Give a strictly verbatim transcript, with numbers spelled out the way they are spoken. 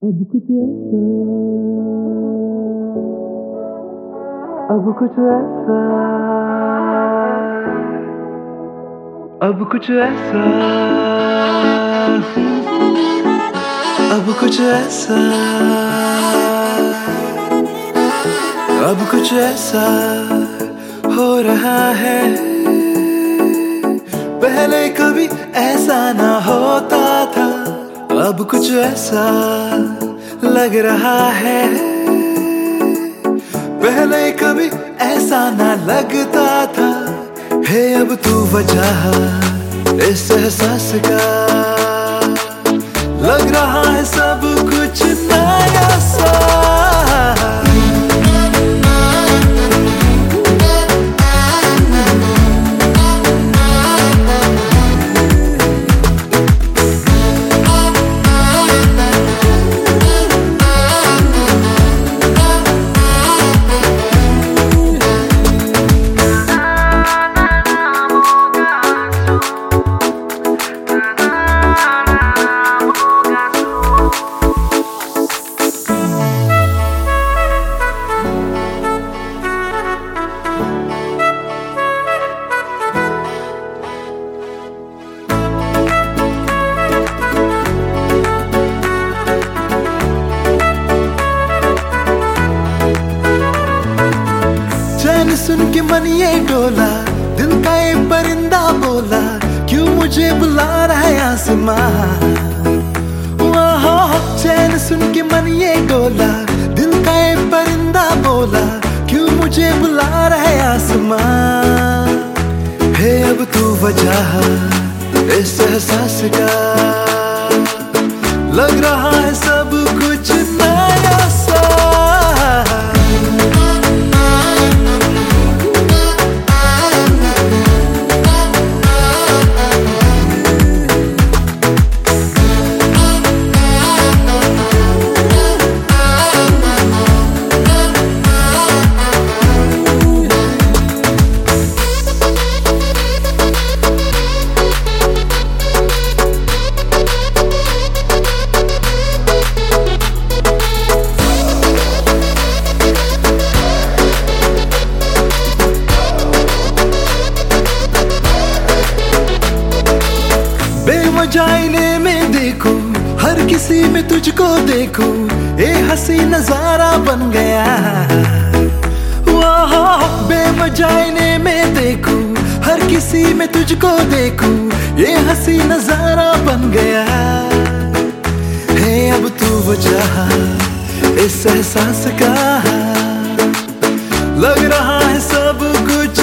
अब कुछ ऐसा अब कुछ ऐसा अब कुछ ऐसा अब कुछ ऐसा अब कुछ ऐसा हो रहा है, पहले कभी ऐसा ना होता था। अब कुछ ऐसा लग रहा है, पहले कभी ऐसा ना लगता था। है अब तू वजह इस एहसास का, लग रहा है सब कुछ नया सा। सुन के मन ये डोला, दिल का ये परिंदा बोला, क्यों मुझे बुला रहा है आसमां। चैन सुन के मन ये डोला, दिल का ये परिंदा बोला, क्यों मुझे बुला रहा है आसमां। है अब तू वजह इस एहसास का, लग रहा है सब कुछ नया सा। जाइने में देखूं, हर किसी में तुझको देखूं, ये हंसी नजारा बन गया। वाह बेमजाइने में देखूं, हर किसी में तुझको देखूं, ये हंसी नजारा बन गया। है अब तू वजह इस एहसास का, लग रहा है सब कुछ